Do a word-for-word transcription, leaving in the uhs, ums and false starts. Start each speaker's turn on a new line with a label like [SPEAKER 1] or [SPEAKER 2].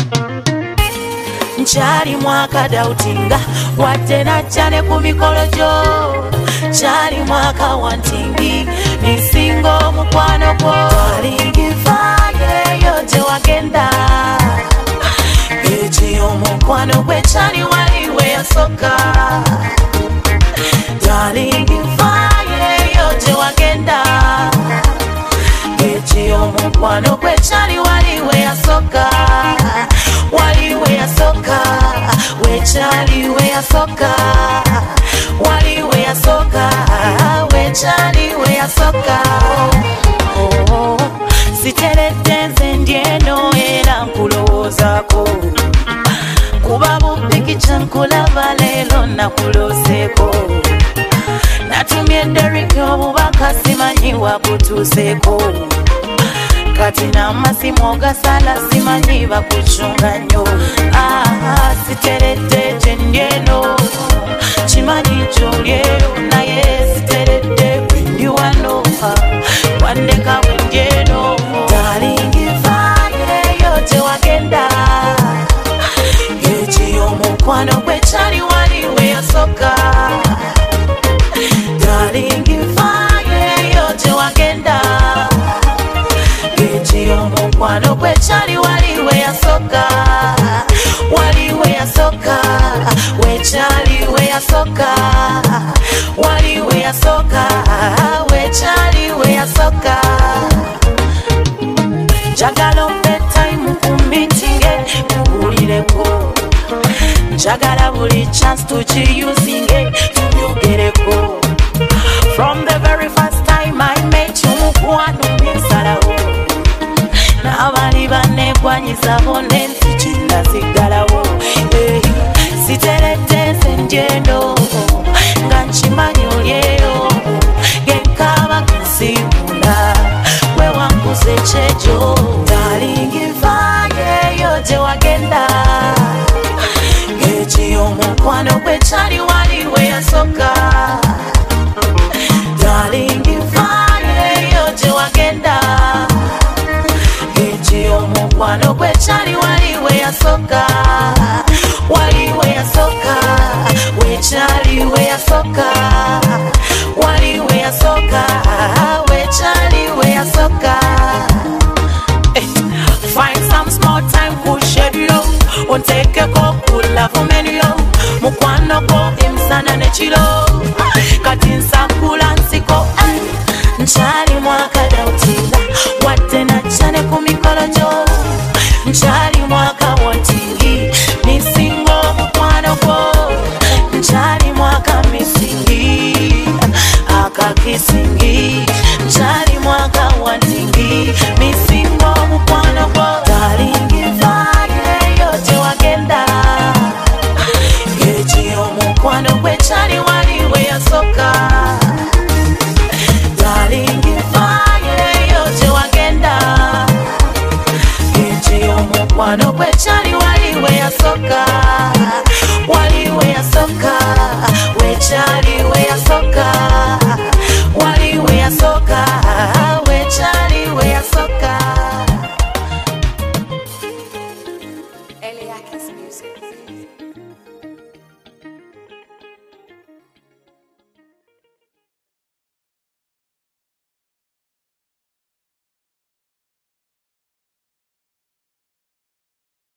[SPEAKER 1] Nchali mwaka dautinga watena chane kumikolo jo. Chali mwaka wantingi nisingo mukwano po. Alingifaye yote wagenda Eji omukwano kwe chali waliwe ya soka. Alingifaye yote wagenda Eji omukwano kwe chali waliwe ya soka. Waliwe ya soka, we chali we ya soka. Waliwe ya soka, we chali we ya soka. Oh, siterete ndieno era nkulowozako. Kuba bupiki chankulaba lelo nakuloseko. Natumye Derrick obubaka simanyi wakutuseko. Kati na masimo gasala simanyi bakuchunga nyo. Ah, siterete jendeno chimanyi jolyeyo naye siterete kwendiwano. Wandeka wenjeno talingifaye yote wagenda. Eji omukwano kwe chali waliwe ya soka. Talingifaye yote wagenda. Eji omukwano kwe chali waliwe ya soka. Waliwe ya soka, we chali we ya soka. Waliwe ya soka, we chali we ya soka. Jagala mpe time kumitinge muhulireko. Jagala buli chance tuchiyuzinge tuyogereko. From the very first time I met you mukwano nsalawo. Nabali banegwanyiza bone nsikinda sigalawo. Hey, siterete senjendo nga nchimanyi olyeyo. Genkaba kinsimula we wanguze chejo. Talingifaye yote wagenda. Eji omukwano kwe chali waliwe ya soka. Talingifaye yote wagenda. Eji omukwano kwe chali waliwe ya soka. Waliwe ya soka, we chali we ya soka. Waliwe ya soka, we chali we ya soka. Eh, find some small time kushedyo. Onteke ko kula fumenyo. Mukwano ko imsana nechilo. Kati nsakula nsiko. Nchali mwaka dautinga watena chane kumikolo jo. Nchali mwaka wantingi nisingo mukwano ko. Nchali mwaka misingi akakisingi. Nchali mwaka wantingi misingo mukwano ko. Talingifaye yote wagenda. Eji omukwano kwe chali waliwe ya soka. Talingifaye yote wagenda. Eji omukwano kwe chali waliwe ya soka. Waliwe ya soka, we chali we ya soka.